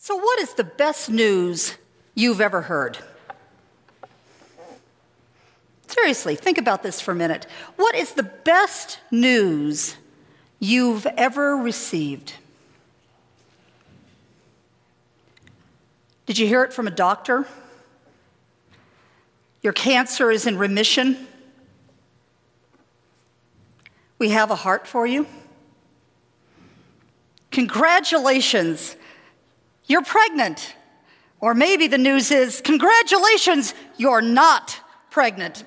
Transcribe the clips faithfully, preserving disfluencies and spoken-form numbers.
So what is the best news you've ever heard? Seriously, think about this for a minute. What is the best news you've ever received? Did you hear it from a doctor? Your cancer is in remission. We have a heart for you. Congratulations, you're pregnant. Or maybe the news is, congratulations, you're not pregnant.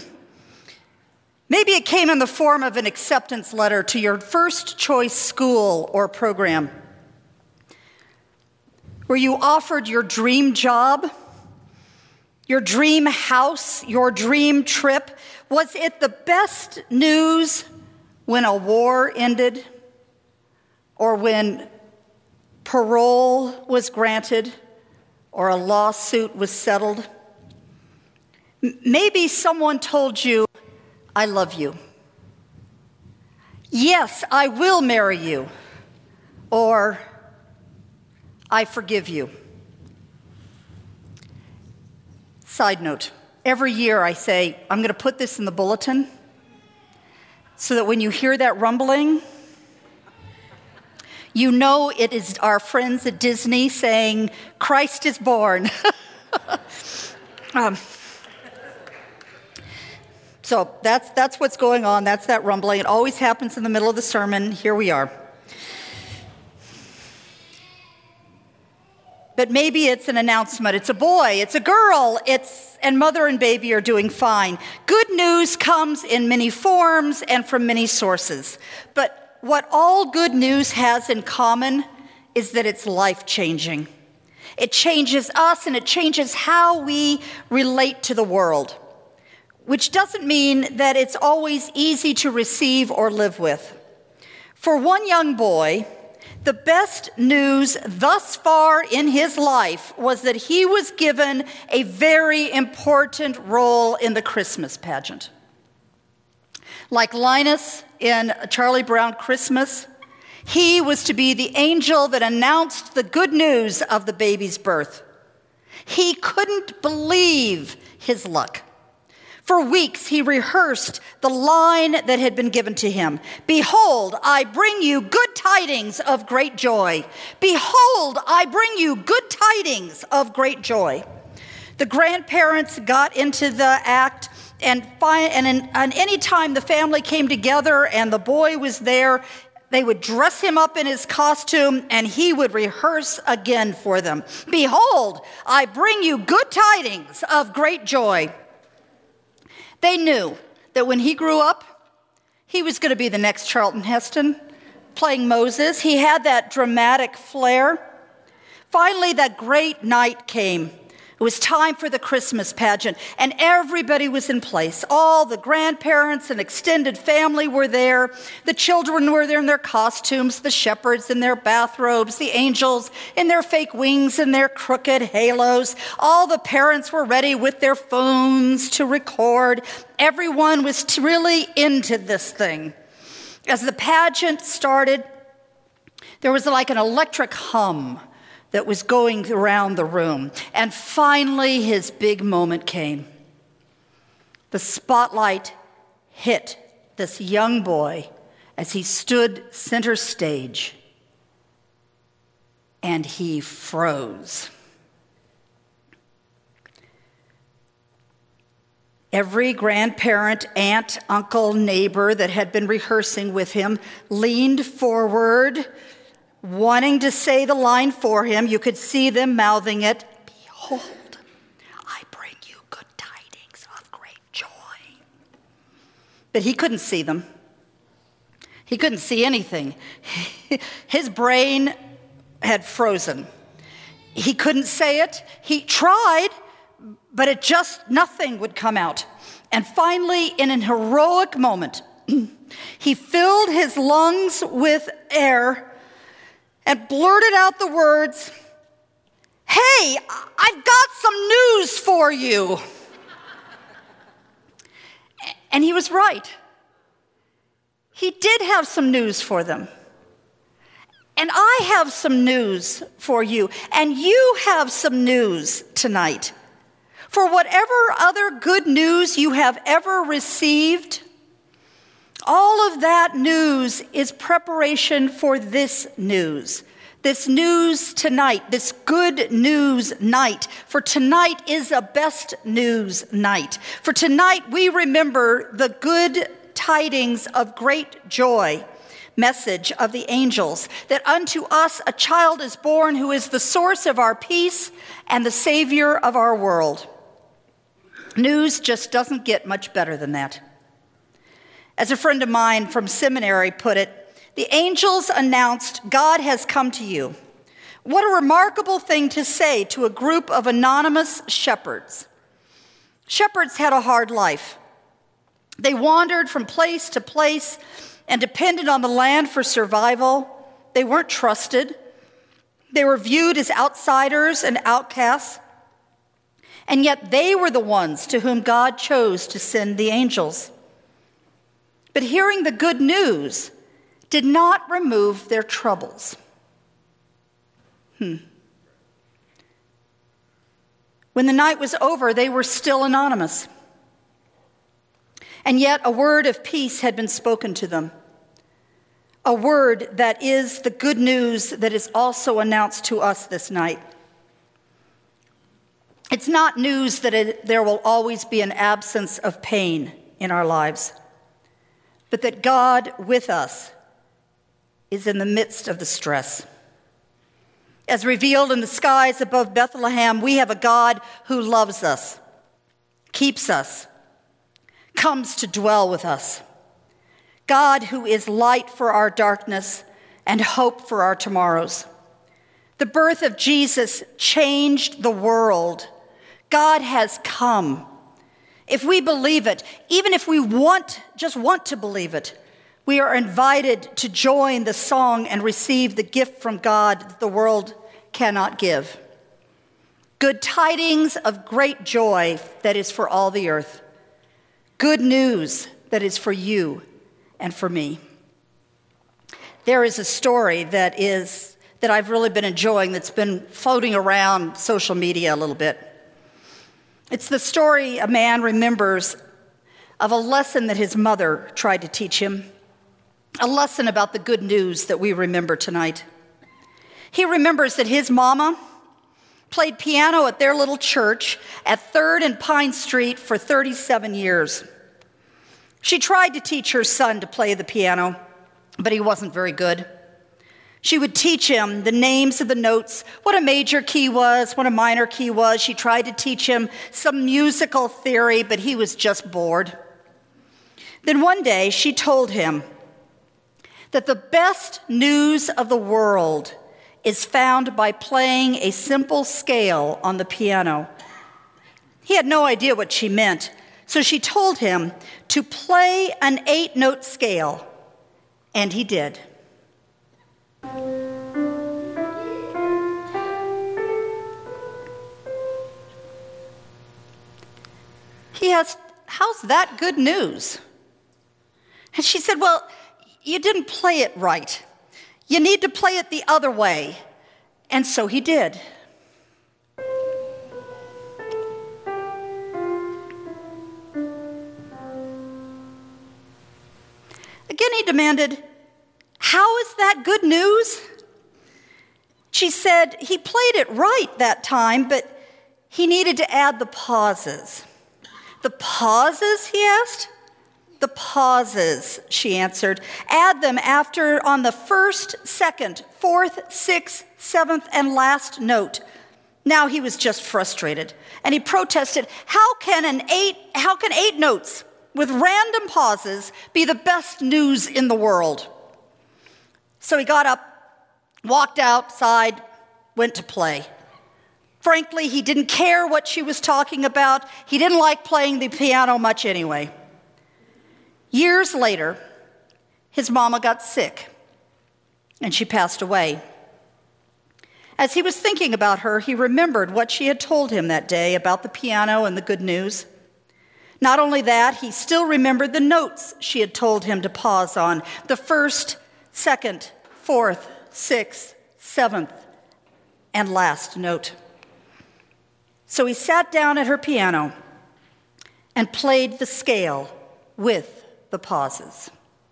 Maybe it came in the form of an acceptance letter to your first choice school or program. Were you offered your dream job, your dream house, your dream trip? Was it the best news when a war ended, or when parole was granted, or a lawsuit was settled? M- maybe someone told you, I love you. Yes, I will marry you. Or, I forgive you. Side note, every year I say, I'm going to put this in the bulletin so that when you hear that rumbling, you know it is our friends at Disney saying, Christ is born. um, so that's, that's what's going on. That's that rumbling. It always happens in the middle of the sermon. Here we are. But maybe it's an announcement. It's a boy, it's a girl, it's and mother and baby are doing fine. Good news comes in many forms and from many sources. But what all good news has in common is that it's life-changing. It changes us and it changes how we relate to the world, which doesn't mean that it's always easy to receive or live with. For one young boy, the best news thus far in his life was that he was given a very important role in the Christmas pageant. Like Linus in Charlie Brown Christmas, he was to be the angel that announced the good news of the baby's birth. He couldn't believe his luck. For weeks, he rehearsed the line that had been given to him. Behold, I bring you good tidings of great joy. Behold, I bring you good tidings of great joy. The grandparents got into the act, and, find, and, in, and any time the family came together and the boy was there, they would dress him up in his costume, and he would rehearse again for them. Behold, I bring you good tidings of great joy. They knew that when he grew up, he was going to be the next Charlton Heston, playing Moses. He had that dramatic flair. Finally, that great night came. It was time for the Christmas pageant, and everybody was in place. All the grandparents and extended family were there. The children were there in their costumes, the shepherds in their bathrobes, the angels in their fake wings and their crooked halos. All the parents were ready with their phones to record. Everyone was really into this thing. As the pageant started, there was like an electric hum that was going around the room. And finally, his big moment came. The spotlight hit this young boy as he stood center stage, and he froze. Every grandparent, aunt, uncle, neighbor that had been rehearsing with him leaned forward, wanting to say the line for him. You could see them mouthing it. Behold, I bring you good tidings of great joy. But he couldn't see them. He couldn't see anything. His brain had frozen. He couldn't say it. He tried, but it just, nothing would come out. And finally, in an heroic moment, he filled his lungs with air and blurted out the words, "Hey, I've got some news for you." And he was right. He did have some news for them. And I have some news for you, and you have some news tonight. For whatever other good news you have ever received, all of that news is preparation for this news. This news tonight, this good news night. For tonight is a best news night. For tonight we remember the good tidings of great joy message of the angels, that unto us a child is born who is the source of our peace and the Savior of our world. News just doesn't get much better than that. As a friend of mine from seminary put it, the angels announced, God has come to you. What a remarkable thing to say to a group of anonymous shepherds. Shepherds had a hard life. They wandered from place to place and depended on the land for survival. They weren't trusted. They were viewed as outsiders and outcasts. And yet they were the ones to whom God chose to send the angels. But hearing the good news did not remove their troubles. Hmm. When the night was over, they were still anonymous. And yet a word of peace had been spoken to them. A word that is the good news that is also announced to us this night. It's not news that it, there will always be an absence of pain in our lives, but that God with us is in the midst of the stress. As revealed in the skies above Bethlehem, we have a God who loves us, keeps us, comes to dwell with us. God who is light for our darkness and hope for our tomorrows. The birth of Jesus changed the world. God has come. If we believe it, even if we want, just want to believe it, we are invited to join the song and receive the gift from God that the world cannot give. Good tidings of great joy that is for all the earth. Good news that is for you and for me. There is a story that is that I've really been enjoying that's been floating around social media a little bit. It's the story a man remembers of a lesson that his mother tried to teach him, a lesson about the good news that we remember tonight. He remembers that his mama played piano at their little church at third and Pine Street for thirty-seven years. She tried to teach her son to play the piano, but he wasn't very good. She would teach him the names of the notes, what a major key was, what a minor key was. She tried to teach him some musical theory, but he was just bored. Then one day she told him that the best news of the world is found by playing a simple scale on the piano. He had no idea what she meant, so she told him to play an eight-note scale, and he did. He asked, how's that good news? And she said, well, you didn't play it right. You need to play it the other way. And so he did. Again, he demanded, how is that good news? She said, he played it right that time, but he needed to add the pauses. The pauses, he asked? The pauses, she answered. Add them after on the first, second, fourth, sixth, seventh, and last note. Now he was just frustrated, and he protested, how can an eight, how can eight notes with random pauses be the best news in the world? So he got up, walked outside, went to play. Frankly, he didn't care what she was talking about. He didn't like playing the piano much anyway. Years later, his mama got sick, and she passed away. As he was thinking about her, he remembered what she had told him that day about the piano and the good news. Not only that, he still remembered the notes she had told him to pause on, the first, second, fourth, sixth, seventh, and last note. So he sat down at her piano and played the scale with the pauses.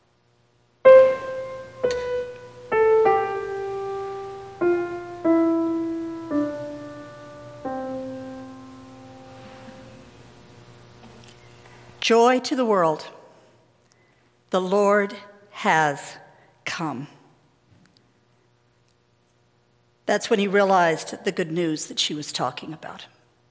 Joy to the world. The Lord has come. That's when he realized the good news that she was talking about.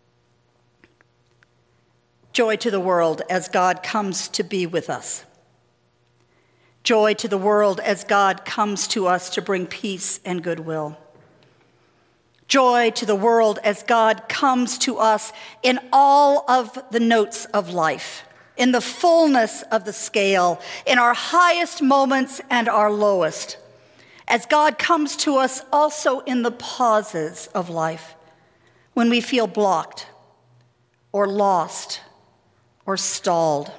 Joy to the world as God comes to be with us. Joy to the world as God comes to us to bring peace and goodwill. Joy to the world as God comes to us in all of the notes of life, in the fullness of the scale, in our highest moments and our lowest, as God comes to us also in the pauses of life, when we feel blocked or lost or stalled.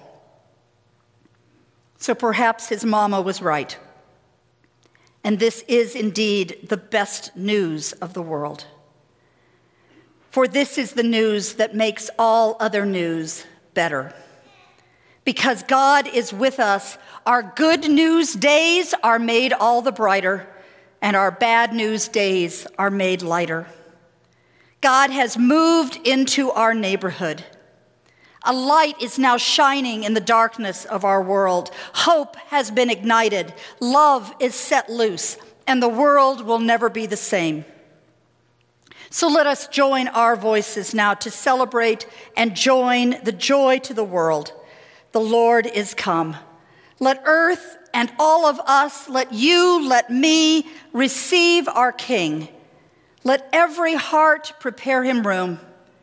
So perhaps his mama was right, and this is indeed the best news of the world. For this is the news that makes all other news better. Because God is with us, our good news days are made all the brighter, and our bad news days are made lighter. God has moved into our neighborhood. A light is now shining in the darkness of our world. Hope has been ignited. Love is set loose, and the world will never be the same. So let us join our voices now to celebrate and join the joy to the world. The Lord is come. Let earth and all of us, let you, let me receive our King. Let every heart prepare him room,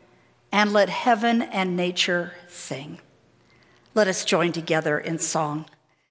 and let heaven and nature sing. Let us join together in song.